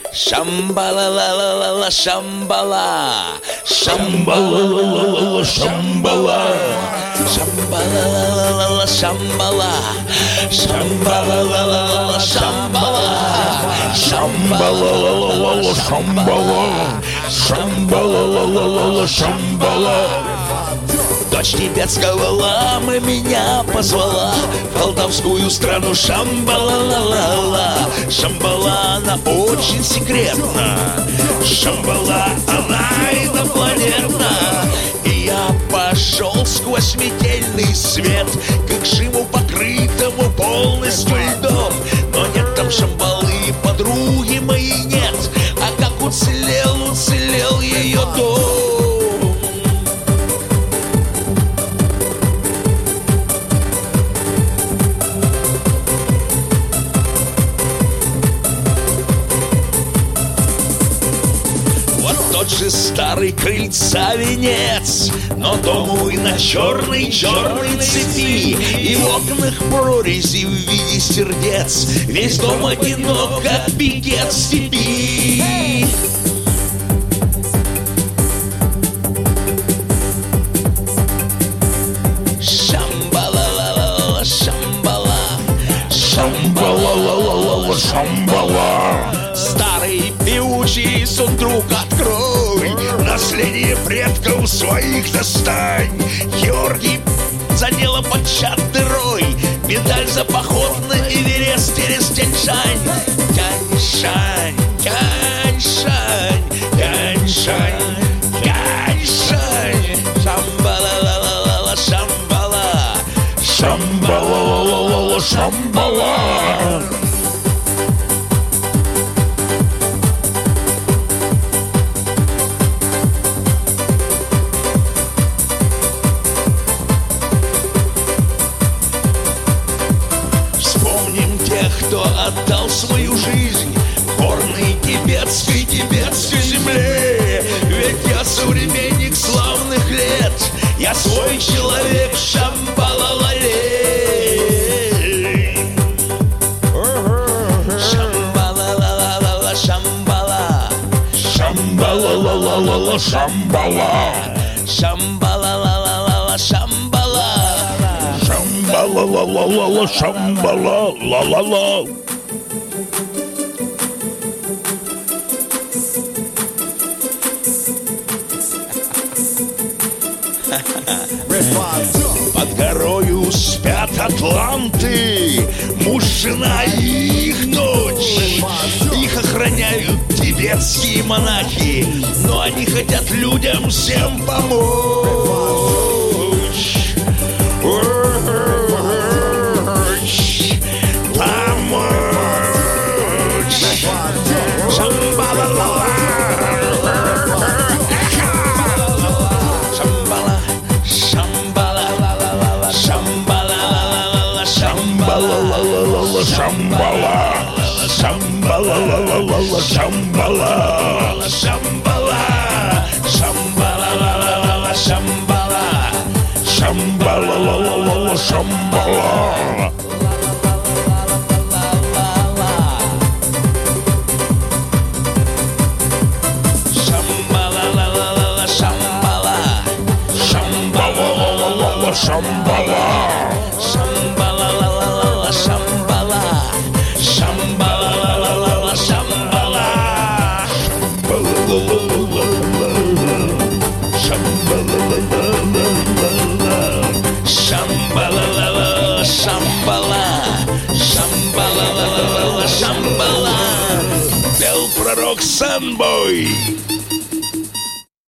Шамбала-ла-ла-ла-ла, шамбала. Шамбала-ла-ла-ла-ла, шамбала. Шамбала-ла-ла-ла-ла, шамбала. Шамбала-ла-ла-ла-ла, шамбала. Шамбала-ла-ла-ла-ла, шамбала. Шамбала-ла-ла-ла-ла, шамбала. Дочь тибетского ламы меня позвала в колдовскую страну. Шамбала-ла-ла-ла. Шамбала, она очень секретна. Шамбала, она инопланетна. И я пошел сквозь метельный свет к Шиму, покрытому полностью льдом. Но нет там Шамбалы, подруги моей нет. А как уцелел ее дом. Тот же старый крыльца венец, но дому и на черной цепи, и в окнах прорези в виде сердец. Весь дом одинок, как пикет степи. Шамбала-ла-ла-ла, шамбала. Шамбала-ла-ла-ла, шамбала. Старый певучий сундук открой, наследие предков своих достань. Георгий за дело подчат дырой, медаль за поход на Эверест через Тянь-Шань. Тянь-Шань, Тянь-Шань, Тянь-Шань, Тянь-Шань. Шамбала-ла-ла-ла, шамбала. Шамбала-ла-ла-ла, шамбала. Вспомним тех, кто отдал свою жизнь горной тибетской земле. Ведь я современник славных лет, я свой человек, Шамбала-ла-лей. Шамбала-ла-ла-ла, шамбала. Шамбала-ла-ла-ла, шамбала. Шамбала-ла-ла-ла, шамбала. Шамбала-ла-ла-ла, шамбала, ла-ла-ла. Под горою спят атланты, муж, жена и их дочь. Их охраняют тибетские монахи, но они хотят людям всем помочь. Помочь. Шамбала-ла-ла. Шамбала-ла-ла-ла, шамбала. Шамбала-ла-ла-ла, шамбала. Шамбала. Шамбала-ла-ла-ла, шамбала. Шамбала-ла-ла-ла, шамбала. Шамбала-ла-ла-ла, шамбала. Шамбала-ла-ла-ла, шамбала. Шамбала-ла-ла-ла, шамбала. Шамбала-ла-ла-ла, шамбала. Шамбала-ла-ла, шамбала. Шамбала-ла-ла, шамбала. Пел пророк Санбой.